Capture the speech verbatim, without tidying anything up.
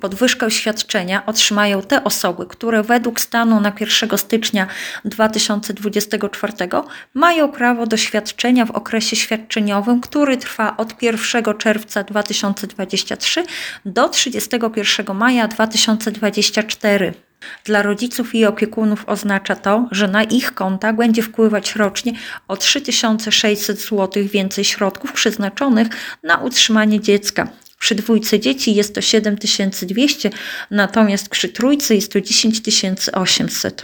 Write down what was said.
Podwyżkę świadczenia otrzymają te osoby, które według stanu na pierwszego stycznia dwa tysiące dwudziestego czwartego mają prawo do świadczenia w okresie świadczeniowym, który trwa od pierwszego czerwca dwa tysiące dwudziestego trzeciego do trzydziestego pierwszego maja dwa tysiące dwudziestego czwartego. Dla rodziców i opiekunów oznacza to, że na ich konta będzie wpływać rocznie o trzy tysiące sześćset złotych więcej środków przeznaczonych na utrzymanie dziecka. Przy dwójce dzieci jest to siedem tysięcy dwieście, natomiast przy trójce jest to dziesięć tysięcy osiemset.